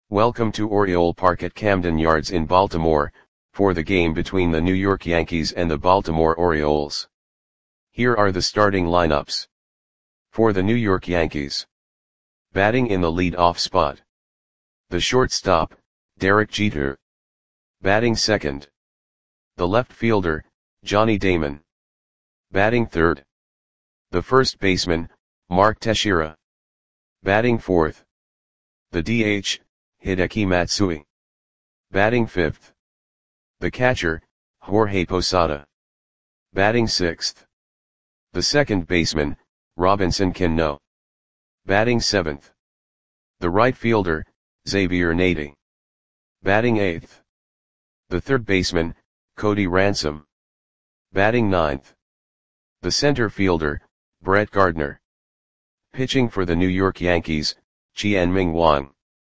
Welcome to Oriole Park at Camden Yards in Baltimore, for the game between the New York Yankees and the Baltimore Orioles. Here are the starting lineups. For the New York Yankees. Batting in the lead-off spot. The shortstop, Derek Jeter. Batting second. The left fielder, Johnny Damon. Batting third. The first baseman, Mark Teixeira. Batting fourth. The DH, Hideki Matsui. Batting fifth. The catcher, Jorge Posada. Batting sixth. The second baseman, Robinson Cano. Batting seventh. The right fielder, Xavier Nady. Batting eighth. The third baseman, Cody Ransom. Batting ninth. The center fielder, Brett Gardner. Pitching for the New York Yankees, Chien-Ming Wang.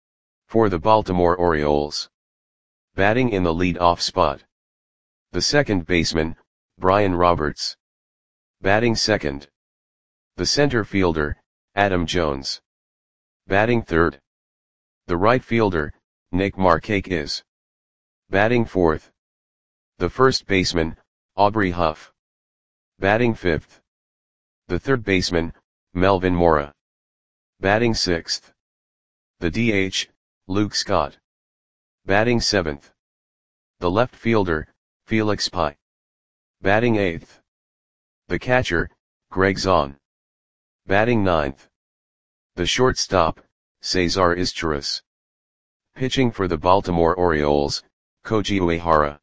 For the Baltimore Orioles. Batting in the lead-off spot. The second baseman, Brian Roberts. Batting second. The center fielder, Adam Jones. Batting third. The right fielder, Nick Markakis. Batting fourth. The first baseman, Aubrey Huff. Batting fifth. The third baseman, Melvin Mora. Batting sixth. The DH, Luke Scott. Batting seventh. The left fielder, Felix Pie. Batting eighth. The catcher, Greg Zahn. Batting ninth. The shortstop, Cesar Izturis. Pitching for the Baltimore Orioles, Koji Uehara.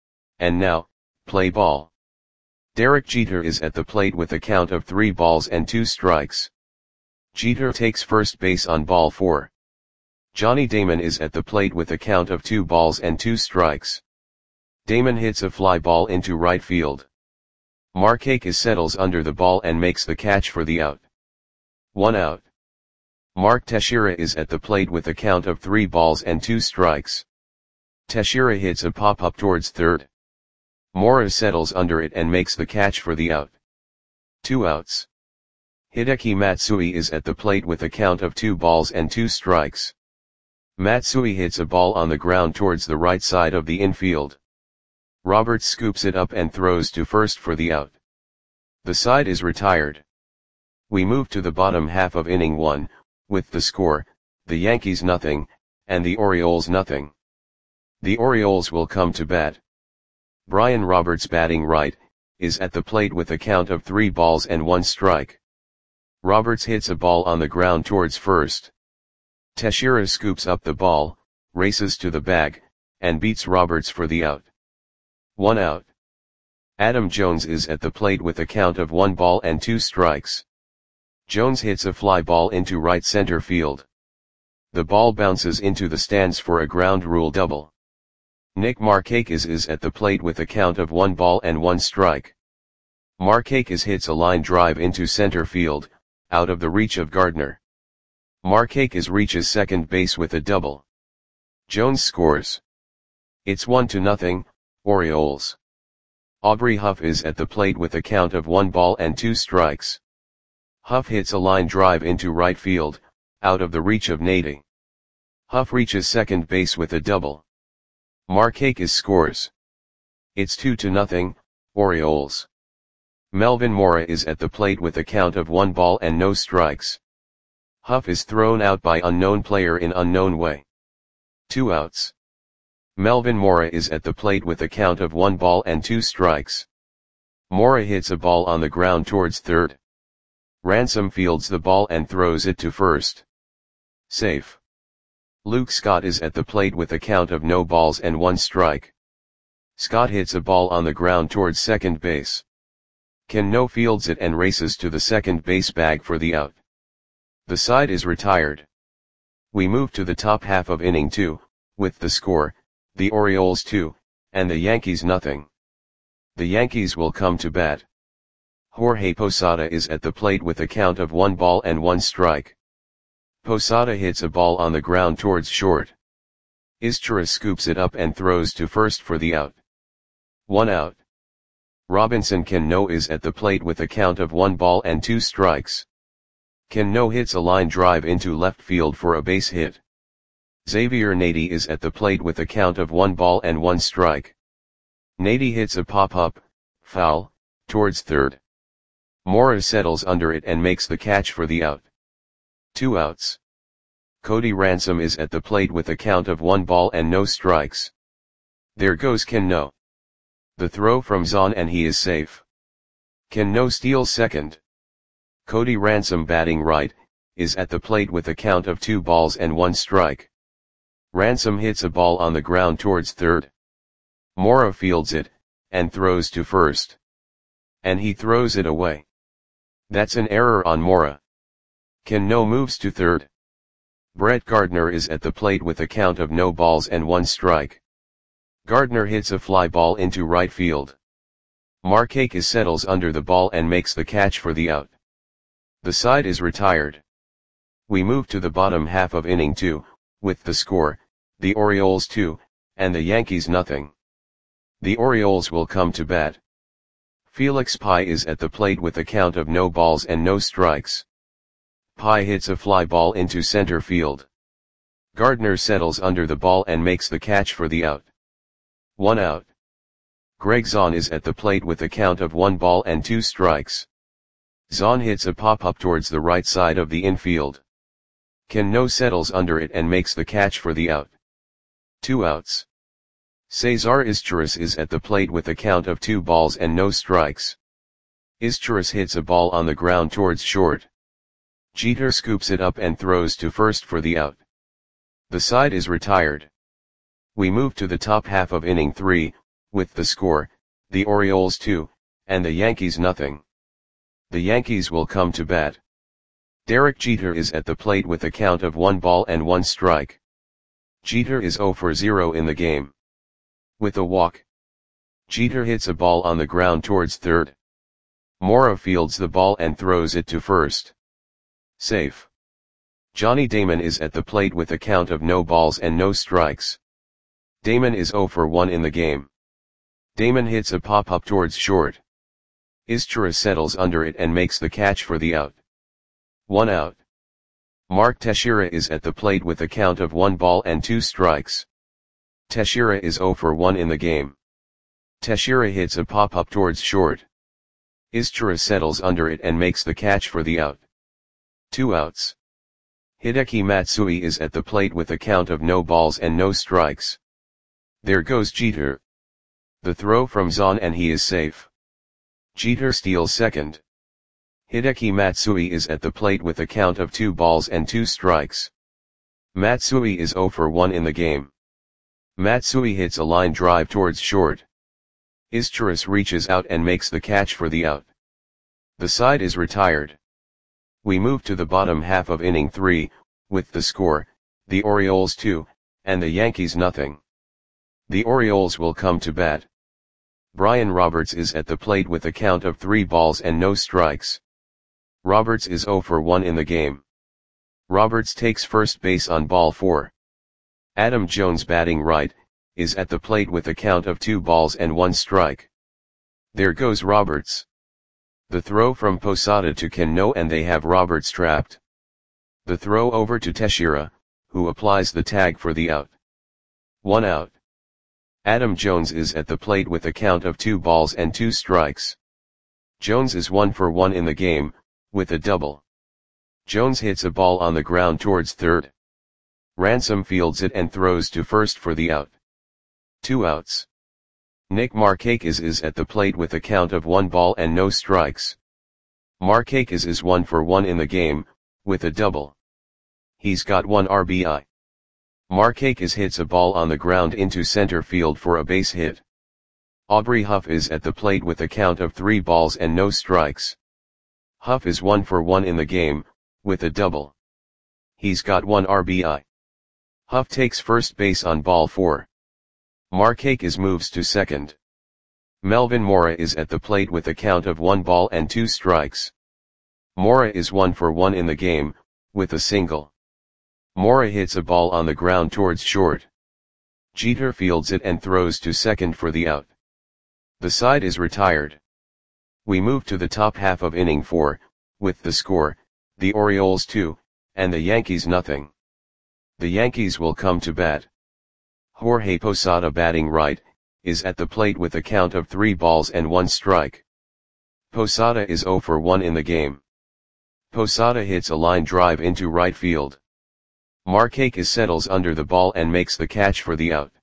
And now, play ball. Derek Jeter is at the plate with a count of 3 balls and 2 strikes. Jeter takes first base on ball 4. Johnny Damon is at the plate with a count of 2 balls and 2 strikes. Damon hits a fly ball into right field. Markakis settles under the ball and makes the catch for the out. 1 out. Mark Teixeira is at the plate with a count of 3 balls and 2 strikes. Teixeira hits a pop-up towards third. Mora settles under it and makes the catch for the out. 2 outs. Hideki Matsui is at the plate with a count of 2 balls and 2 strikes. Matsui hits a ball on the ground towards the right side of the infield. Roberts scoops it up and throws to first for the out. The side is retired. We move to the bottom half of inning 1, with the score, the Yankees nothing, and the Orioles nothing. The Orioles will come to bat. Brian Roberts, batting right, is at the plate with a count of 3 balls and 1 strike. Roberts hits a ball on the ground towards first. Teixeira scoops up the ball, races to the bag, and beats Roberts for the out. 1 out. Adam Jones is at the plate with a count of 1 ball and 2 strikes. Jones hits a fly ball into right center field. The ball bounces into the stands for a ground rule double. Nick Markakis is at the plate with a count of 1 ball and 1 strike. Markakis hits a line drive into center field, out of the reach of Gardner. Markakis reaches second base with a double. Jones scores. It's 1-0, Orioles. Aubrey Huff is at the plate with a count of 1 ball and 2 strikes. Huff hits a line drive into right field, out of the reach of Nady. Huff reaches second base with a double. Markakis scores. It's 2-0, Orioles. Melvin Mora is at the plate with a count of 1 ball and no strikes. Huff is thrown out by unknown player in unknown way. 2 outs. Melvin Mora is at the plate with a count of 1 ball and 2 strikes. Mora hits a ball on the ground towards third. Ransom fields the ball and throws it to first. Safe. Luke Scott is at the plate with a count of no balls and 1 strike. Scott hits a ball on the ground towards second base. Cano fields it and races to the second base bag for the out. The side is retired. We move to the top half of inning 2, with the score, the Orioles 2, and the Yankees nothing. The Yankees will come to bat. Jorge Posada is at the plate with a count of 1 ball and 1 strike. Posada hits a ball on the ground towards short. Izturis scoops it up and throws to first for the out. 1 out. Robinson Cano is at the plate with a count of 1 ball and 2 strikes. Cano hits a line drive into left field for a base hit. Xavier Nady is at the plate with a count of 1 ball and 1 strike. Nady hits a pop-up, foul, towards third. Mora settles under it and makes the catch for the out. 2 outs. Cody Ransom is at the plate with a count of 1 ball and no strikes. There goes Ken No. The throw from Zahn and he is safe. Ken No steals second. Cody Ransom batting right, is at the plate with a count of 2 balls and 1 strike. Ransom hits a ball on the ground towards third. Mora fields it, and throws to first. And he throws it away. That's an error on Mora. Ken No moves to third. Brett Gardner is at the plate with a count of no balls and 1 strike. Gardner hits a fly ball into right field. Markakis settles under the ball and makes the catch for the out. The side is retired. We move to the bottom half of inning 2, with the score, the Orioles 2, and the Yankees nothing. The Orioles will come to bat. Felix Pie is at the plate with a count of no balls and no strikes. Pie hits a fly ball into center field. Gardner settles under the ball and makes the catch for the out. 1 out. Greg Zahn is at the plate with a count of 1 ball and 2 strikes. Zahn hits a pop-up towards the right side of the infield. Ken No settles under it and makes the catch for the out. 2 outs. Cesar Izturis is at the plate with a count of 2 balls and no strikes. Izturis hits a ball on the ground towards short. Jeter scoops it up and throws to first for the out. The side is retired. We move to the top half of inning 3, with the score, the Orioles 2, and the Yankees nothing. The Yankees will come to bat. Derek Jeter is at the plate with a count of 1 ball and 1 strike. Jeter is 0 for 0 in the game. With a walk. Jeter hits a ball on the ground towards third. Mora fields the ball and throws it to first. Safe. Johnny Damon is at the plate with a count of no balls and no strikes. Damon is 0 for 1 in the game. Damon hits a pop-up towards short. Izturis settles under it and makes the catch for the out. 1 out. Mark Teixeira is at the plate with a count of 1 ball and 2 strikes. Teixeira is 0 for 1 in the game. Teixeira hits a pop-up towards short. Izturis settles under it and makes the catch for the out. 2 outs. Hideki Matsui is at the plate with a count of no balls and no strikes. There goes Jeter. The throw from Zahn and he is safe. Jeter steals second. Hideki Matsui is at the plate with a count of 2 balls and 2 strikes. Matsui is 0 for 1 in the game. Matsui hits a line drive towards short. Izturis reaches out and makes the catch for the out. The side is retired. We move to the bottom half of inning 3, with the score, the Orioles 2, and the Yankees nothing. The Orioles will come to bat. Brian Roberts is at the plate with a count of 3 balls and no strikes. Roberts is 0 for 1 in the game. Roberts takes first base on ball 4. Adam Jones batting right, is at the plate with a count of 2 balls and 1 strike. There goes Roberts. The throw from Posada to Ken No and they have Roberts trapped. The throw over to Teixeira, who applies the tag for the out. 1 out. Adam Jones is at the plate with a count of 2 balls and 2 strikes. Jones is 1 for 1 in the game, with a double. Jones hits a ball on the ground towards third. Ransom fields it and throws to first for the out. 2 outs. Nick Markakis is at the plate with a count of 1 ball and no strikes. Markakis is 1 for 1 in the game, with a double. He's got 1 RBI. Markakis hits a ball on the ground into center field for a base hit. Aubrey Huff is at the plate with a count of 3 balls and no strikes. Huff is 1 for 1 in the game, with a double. He's got 1 RBI. Huff takes first base on ball 4. Markakis moves to second. Melvin Mora is at the plate with a count of 1 ball and 2 strikes. Mora is 1 for 1 in the game, with a single. Mora hits a ball on the ground towards short. Jeter fields it and throws to second for the out. The side is retired. We move to the top half of inning 4, with the score, the Orioles 2, and the Yankees nothing. The Yankees will come to bat. Jorge Posada batting right, is at the plate with a count of 3 balls and 1 strike. Posada is 0 for 1 in the game. Posada hits a line drive into right field. Markakis settles under the ball and makes the catch for the out.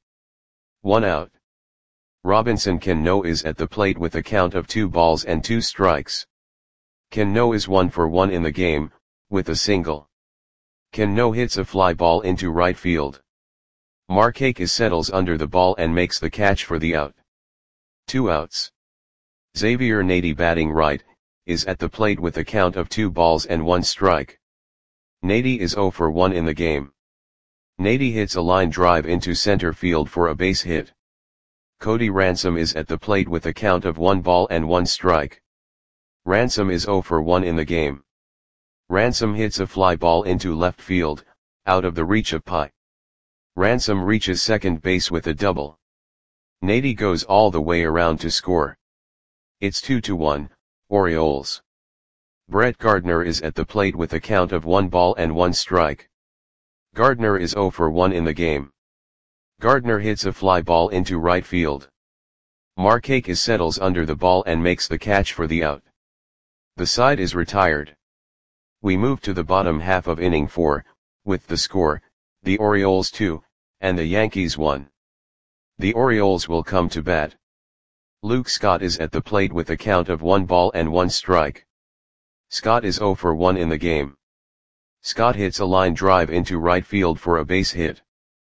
1 out. Robinson Cano is at the plate with a count of 2 balls and 2 strikes. Cano is 1 for 1 in the game, with a single. Cano hits a fly ball into right field. Markakis settles under the ball and makes the catch for the out. 2 outs. Xavier Nady batting right, is at the plate with a count of 2 balls and 1 strike. Nady is 0 for 1 in the game. Nady hits a line drive into center field for a base hit. Cody Ransom is at the plate with a count of 1 ball and 1 strike. Ransom is 0 for 1 in the game. Ransom hits a fly ball into left field, out of the reach of Pi. Ransom reaches second base with a double. Nady goes all the way around to score. It's 2-1, Orioles. Brett Gardner is at the plate with a count of 1 ball and 1 strike. Gardner is 0 for 1 in the game. Gardner hits a fly ball into right field. Markakis settles under the ball and makes the catch for the out. The side is retired. We move to the bottom half of inning 4, with the score, the Orioles 2, and the Yankees 1. The Orioles will come to bat. Luke Scott is at the plate with a count of 1 ball and 1 strike. Scott is 0 for 1 in the game. Scott hits a line drive into right field for a base hit.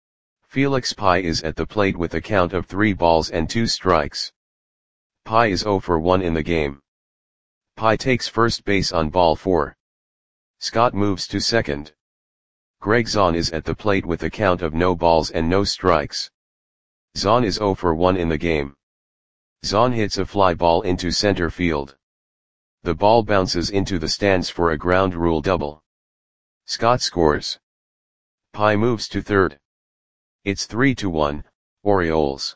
Felix Pi is at the plate with a count of 3 balls and 2 strikes. Pi is 0 for 1 in the game. Pi takes first base on ball 4. Scott moves to second. Greg Zahn is at the plate with a count of no balls and no strikes. Zahn is 0 for 1 in the game. Zahn hits a fly ball into center field. The ball bounces into the stands for a ground rule double. Scott scores. Pi moves to third. It's 3-1, Orioles.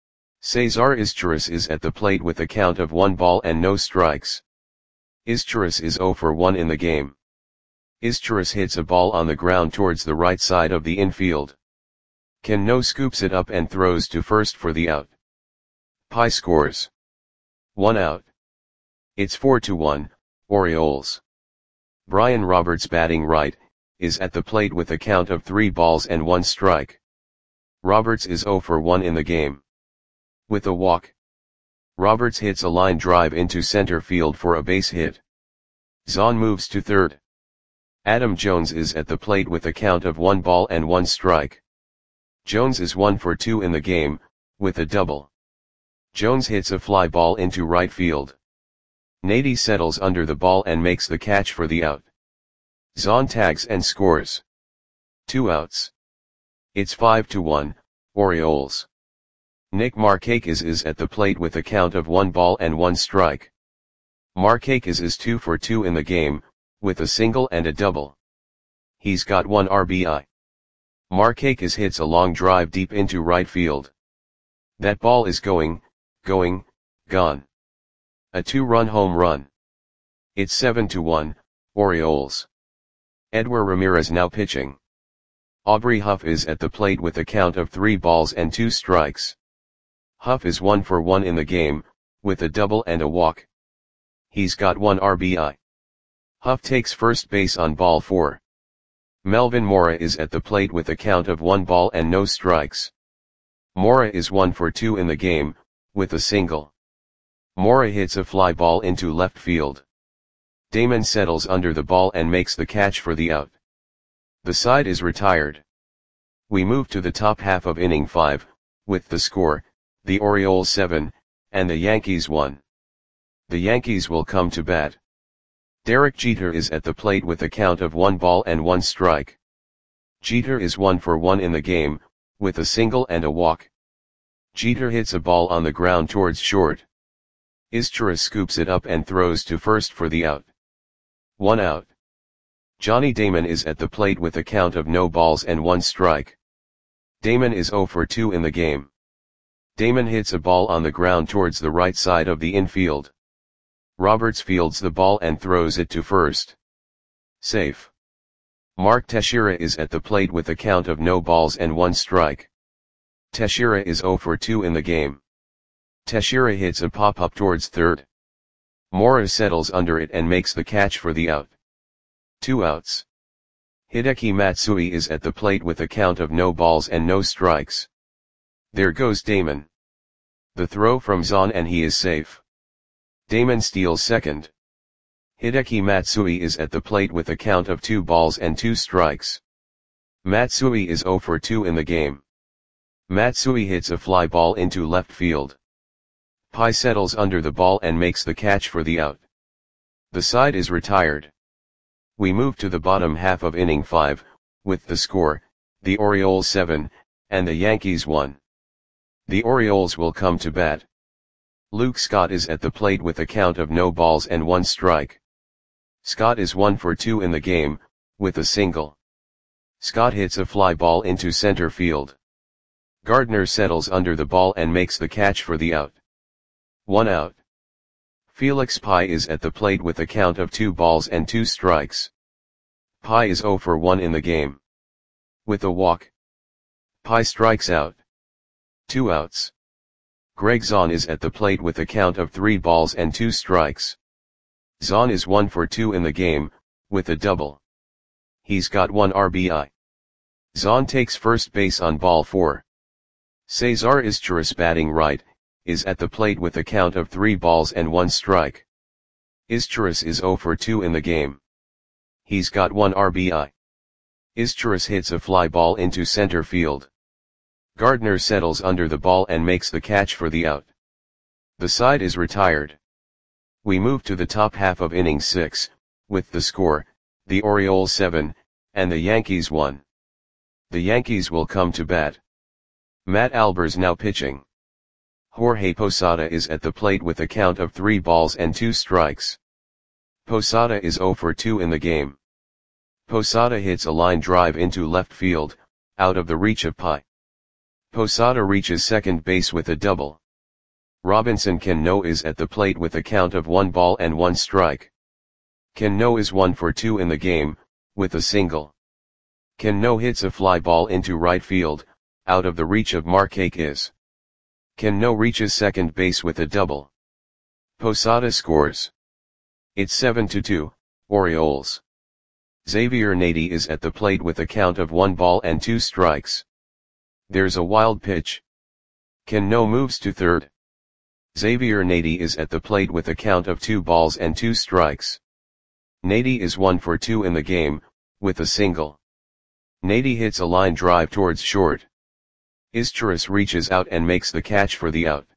Cesar Izturis is at the plate with a count of 1 ball and no strikes. Izturis is 0 for 1 in the game. Izturis hits a ball on the ground towards the right side of the infield. Cano scoops it up and throws to first for the out. Pi scores. 1 out. It's 4-1, Orioles. Brian Roberts batting right, is at the plate with a count of 3 balls and 1 strike. Roberts is 0 for 1 in the game. With a walk. Roberts hits a line drive into center field for a base hit. Zahn moves to third. Adam Jones is at the plate with a count of 1 ball and 1 strike. Jones is 1 for 2 in the game, with a double. Jones hits a fly ball into right field. Nady settles under the ball and makes the catch for the out. Zahn tags and scores. 2 outs. It's 5-1, Orioles. Nick Markakis is at the plate with a count of 1 ball and 1 strike. Markakis is 2 for 2 in the game, with a single and a double. He's got 1 RBI. Markakis hits a long drive deep into right field. That ball is gone. A 2-run home run. It's 7-1, Orioles. Edward Ramirez now pitching. Aubrey Huff is at the plate with a count of 3 balls and 2 strikes. Huff is 1 for 1 in the game, with a double and a walk. He's got 1 RBI. Huff takes first base on ball 4. Melvin Mora is at the plate with a count of 1 ball and no strikes. Mora is 1 for 2 in the game, with a single. Mora hits a fly ball into left field. Damon settles under the ball and makes the catch for the out. The side is retired. We move to the top half of inning 5, with the score, the Orioles 7, and the Yankees 1. The Yankees will come to bat. Derek Jeter is at the plate with a count of 1 ball and 1 strike. Jeter is 1 for 1 in the game, with a single and a walk. Jeter hits a ball on the ground towards short. Izturis scoops it up and throws to first for the out. 1 out. Johnny Damon is at the plate with a count of no balls and 1 strike. Damon is 0 for 2 in the game. Damon hits a ball on the ground towards the right side of the infield. Roberts fields the ball and throws it to first. Safe. Mark Teixeira is at the plate with a count of no balls and 1 strike. Teixeira is 0 for 2 in the game. Teixeira hits a pop-up towards third. Mora settles under it and makes the catch for the out. 2 outs. Hideki Matsui is at the plate with a count of no balls and no strikes. There goes Damon. The throw from Zahn and he is safe. Damon steals second. Hideki Matsui is at the plate with a count of 2 balls and 2 strikes. Matsui is 0 for 2 in the game. Matsui hits a fly ball into left field. Pai settles under the ball and makes the catch for the out. The side is retired. We move to the bottom half of inning 5, with the score, the Orioles 7, and the Yankees 1. The Orioles will come to bat. Luke Scott is at the plate with a count of no balls and 1 strike. Scott is 1 for 2 in the game, with a single. Scott hits a fly ball into center field. Gardner settles under the ball and makes the catch for the out. 1 out. Felix Pai is at the plate with a count of 2 balls and 2 strikes. Pai is 0 for 1 in the game. With a walk, Pai strikes out. 2 outs. Greg Zahn is at the plate with a count of 3 balls and 2 strikes. Zahn is 1 for 2 in the game, with a double. He's got 1 RBI. Zahn takes first base on ball 4. Cesar Izturis, batting right, is at the plate with a count of 3 balls and 1 strike. Izturis is 0 for 2 in the game. He's got 1 RBI. Izturis hits a fly ball into center field. Gardner settles under the ball and makes the catch for the out. The side is retired. We move to the top half of inning 6, with the score, the Orioles 7, and the Yankees 1. The Yankees will come to bat. Matt Albers now pitching. Jorge Posada is at the plate with a count of 3 balls and 2 strikes. Posada is 0 for 2 in the game. Posada hits a line drive into left field, out of the reach of Pai. Posada reaches second base with a double. Robinson Cano is at the plate with a count of 1 ball and 1 strike. Cano is 1 for 2 in the game, with a single. Cano hits a fly ball into right field, out of the reach of Markakis. Cano reaches second base with a double. Posada scores. It's 7-2, Orioles. Xavier Nady is at the plate with a count of 1 ball and 2 strikes. There's a wild pitch. Cano moves to third. Xavier Nady is at the plate with a count of 2 balls and 2 strikes. Nady is 1 for 2 in the game, with a single. Nady hits a line drive towards short. Izturis reaches out and makes the catch for the out.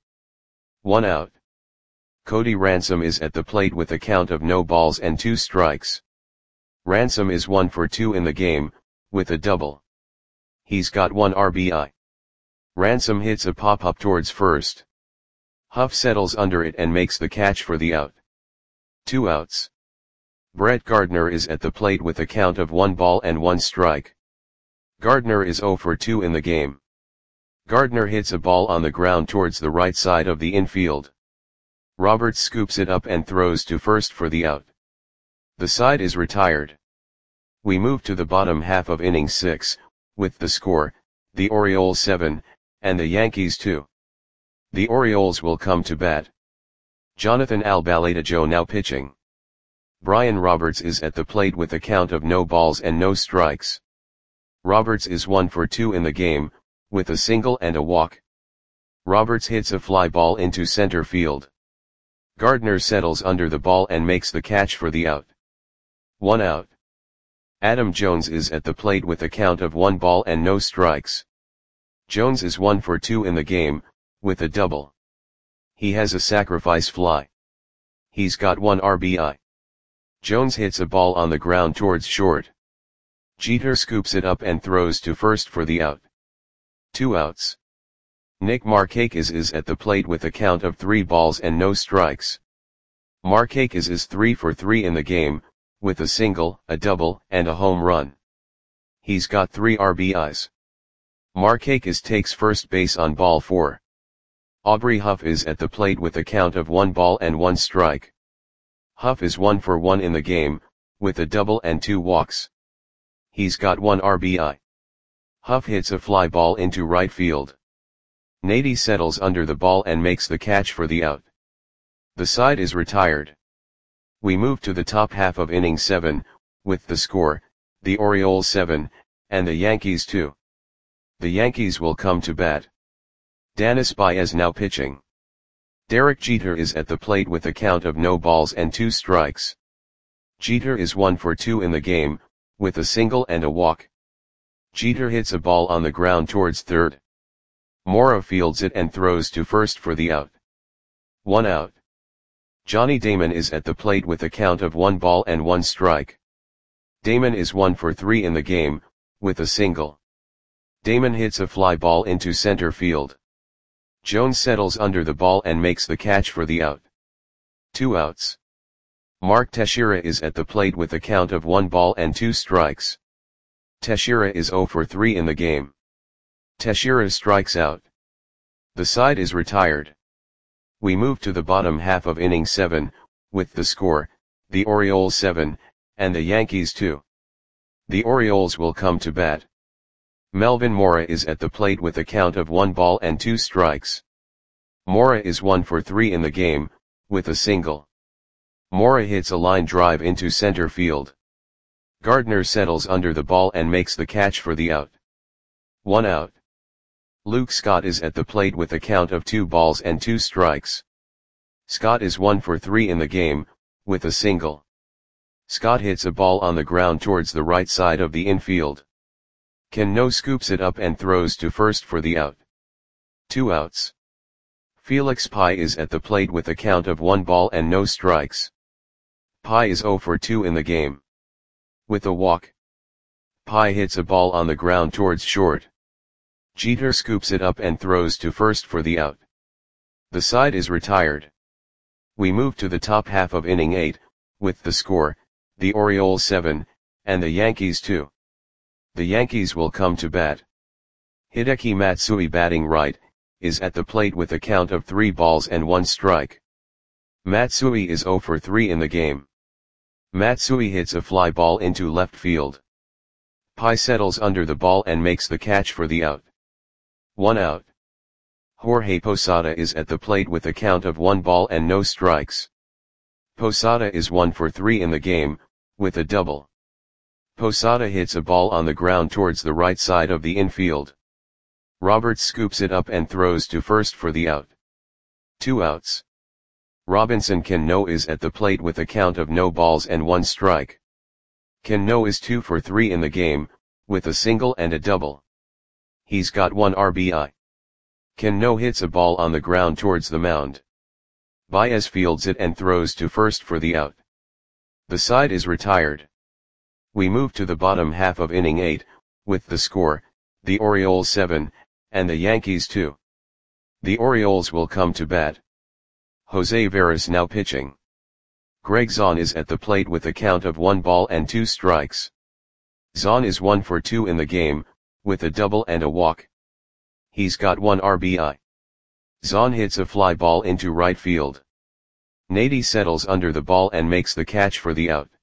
1 out. Cody Ransom is at the plate with a count of no balls and 2 strikes. Ransom is 1 for 2 in the game, with a double. He's got 1 RBI. Ransom hits a pop-up towards first. Huff settles under it and makes the catch for the out. 2 outs. Brett Gardner is at the plate with a count of 1 ball and 1 strike. Gardner is 0 for 2 in the game. Gardner hits a ball on the ground towards the right side of the infield. Roberts scoops it up and throws to first for the out. The side is retired. We move to the bottom half of inning 6, with the score, the Orioles 7, and the Yankees 2. The Orioles will come to bat. Jonathan Albaladejo now pitching. Brian Roberts is at the plate with a count of no balls and no strikes. Roberts is 1 for 2 in the game, with a single and a walk. Roberts hits a fly ball into center field. Gardner settles under the ball and makes the catch for the out. 1 out. Adam Jones is at the plate with a count of 1 ball and no strikes. Jones is 1 for 2 in the game, with a double. He has a sacrifice fly. He's got 1 RBI. Jones hits a ball on the ground towards short. Jeter scoops it up and throws to first for the out. 2 outs. Nick Markakis is at the plate with a count of 3 balls and no strikes. Markakis is 3 for 3 in the game, with a single, a double, and a home run. He's got 3 RBIs. Markakis takes first base on ball 4. Aubrey Huff is at the plate with a count of 1 ball and 1 strike. Huff is 1 for 1 in the game, with a double and 2 walks. He's got 1 RBI. Huff hits a fly ball into right field. Nady settles under the ball and makes the catch for the out. The side is retired. We move to the top half of inning 7, with the score, the Orioles 7, and the Yankees 2. The Yankees will come to bat. Danis Baez now pitching. Derek Jeter is at the plate with a count of no balls and 2 strikes. Jeter is 1 for 2 in the game, with a single and a walk. Jeter hits a ball on the ground towards third. Mora fields it and throws to first for the out. 1 out. Johnny Damon is at the plate with a count of 1 ball and 1 strike. Damon is 1 for 3 in the game, with a single. Damon hits a fly ball into center field. Jones settles under the ball and makes the catch for the out. 2 outs. Mark Teixeira is at the plate with a count of 1 ball and 2 strikes. Teixeira is 0 for 3 in the game. Teixeira strikes out. The side is retired. We move to the bottom half of inning 7, with the score, the Orioles 7, and the Yankees 2. The Orioles will come to bat. Melvin Mora is at the plate with a count of 1 ball and 2 strikes. Mora is 1 for 3 in the game, with a single. Mora hits a line drive into center field. Gardner settles under the ball and makes the catch for the out. 1 out. Luke Scott is at the plate with a count of 2 balls and 2 strikes. Scott is 1 for 3 in the game, with a single. Scott hits a ball on the ground towards the right side of the infield. Cano scoops it up and throws to first for the out. 2 outs. Felix Pie is at the plate with a count of 1 ball and no strikes. Pie is 0 for 2 in the game. With a walk. Pie hits a ball on the ground towards short. Jeter scoops it up and throws to first for the out. The side is retired. We move to the top half of inning 8, with the score, the Orioles 7, and the Yankees 2. The Yankees will come to bat. Hideki Matsui batting right, is at the plate with a count of 3 balls and 1 strike. Matsui is 0 for 3 in the game. Matsui hits a fly ball into left field. Pie settles under the ball and makes the catch for the out. 1 out. Jorge Posada is at the plate with a count of 1 ball and no strikes. Posada is 1 for 3 in the game, with a double. Posada hits a ball on the ground towards the right side of the infield. Roberts scoops it up and throws to first for the out. 2 outs. Robinson Cano is at the plate with a count of no balls and 1 strike. Cano is 2 for 3 in the game, with a single and a double. He's got 1 RBI. Cano hits a ball on the ground towards the mound. Baez fields it and throws to first for the out. The side is retired. We move to the bottom half of inning 8, with the score, the Orioles 7, and the Yankees 2. The Orioles will come to bat. Jose Veras now pitching. Greg Zahn is at the plate with a count of 1 ball and 2 strikes. Zahn is 1 for 2 in the game, with a double and a walk. He's got 1 RBI. Zahn hits a fly ball into right field. Nady settles under the ball and makes the catch for the out.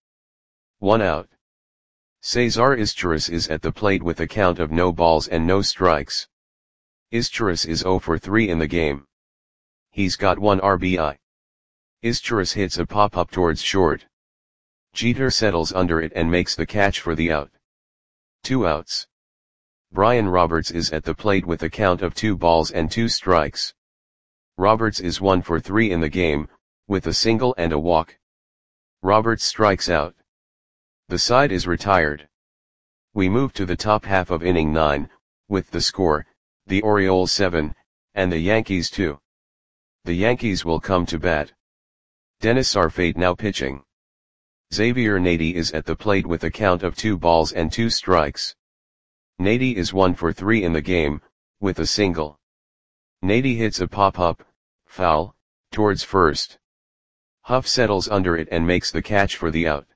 1 out. Cesar Izturis is at the plate with a count of no balls and no strikes. Izturis is 0 for 3 in the game. He's got 1 RBI. Izturis hits a pop-up towards short. Jeter settles under it and makes the catch for the out. 2 outs. Brian Roberts is at the plate with a count of 2 balls and 2 strikes. Roberts is 1 for 3 in the game, with a single and a walk. Roberts strikes out. The side is retired. We move to the top half of inning 9, with the score, the Orioles 7, and the Yankees 2. The Yankees will come to bat. Dennis Arfate now pitching. Xavier Nady is at the plate with a count of 2 balls and 2 strikes. Nady is 1 for 3 in the game, with a single. Nady hits a pop-up, foul, towards first. Huff settles under it and makes the catch for the out.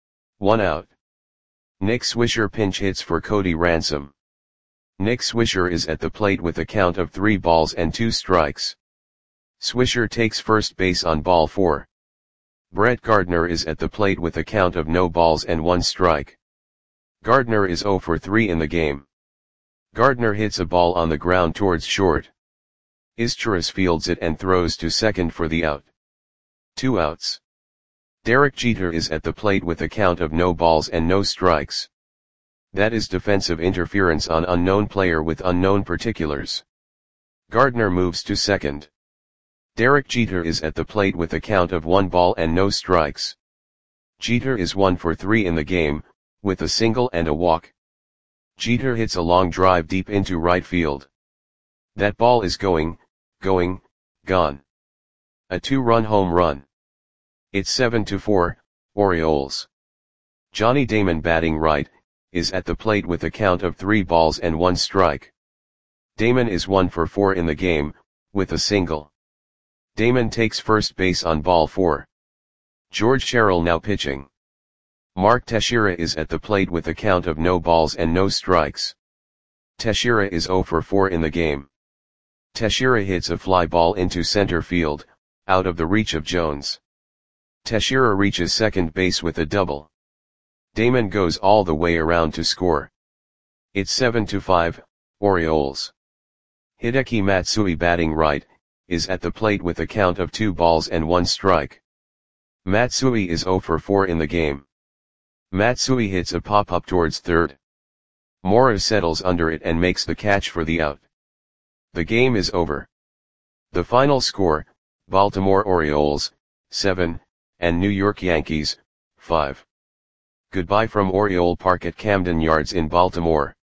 1 out. Nick Swisher pinch hits for Cody Ransom. Nick Swisher is at the plate with a count of 3 balls and 2 strikes. Swisher takes first base on ball 4. Brett Gardner is at the plate with a count of no balls and 1 strike. Gardner is 0 for 3 in the game. Gardner hits a ball on the ground towards short. Izturis fields it and throws to second for the out. 2 outs. Derek Jeter is at the plate with a count of no balls and no strikes. That is defensive interference on unknown player with unknown particulars. Gardner moves to second. Derek Jeter is at the plate with a count of 1 ball and no strikes. Jeter is 1 for 3 in the game, with a single and a walk. Jeter hits a long drive deep into right field. That ball is gone. A 2-run home run. It's 7-4, Orioles. Johnny Damon, batting right, is at the plate with a count of 3 balls and 1 strike. Damon is 1 for 4 in the game, with a single. Damon takes first base on ball 4. George Sherrill now pitching. Mark Teixeira is at the plate with a count of no balls and no strikes. Teixeira is 0 for 4 in the game. Teixeira hits a fly ball into center field, out of the reach of Jones. Teixeira reaches second base with a double. Damon goes all the way around to score. It's 7-5, Orioles. Hideki Matsui, batting right, is at the plate with a count of 2 balls and 1 strike. Matsui is 0 for 4 in the game. Matsui hits a pop-up towards third. Mora settles under it and makes the catch for the out. The game is over. The final score, Baltimore Orioles, 7, and New York Yankees, 5. Goodbye from Oriole Park at Camden Yards in Baltimore.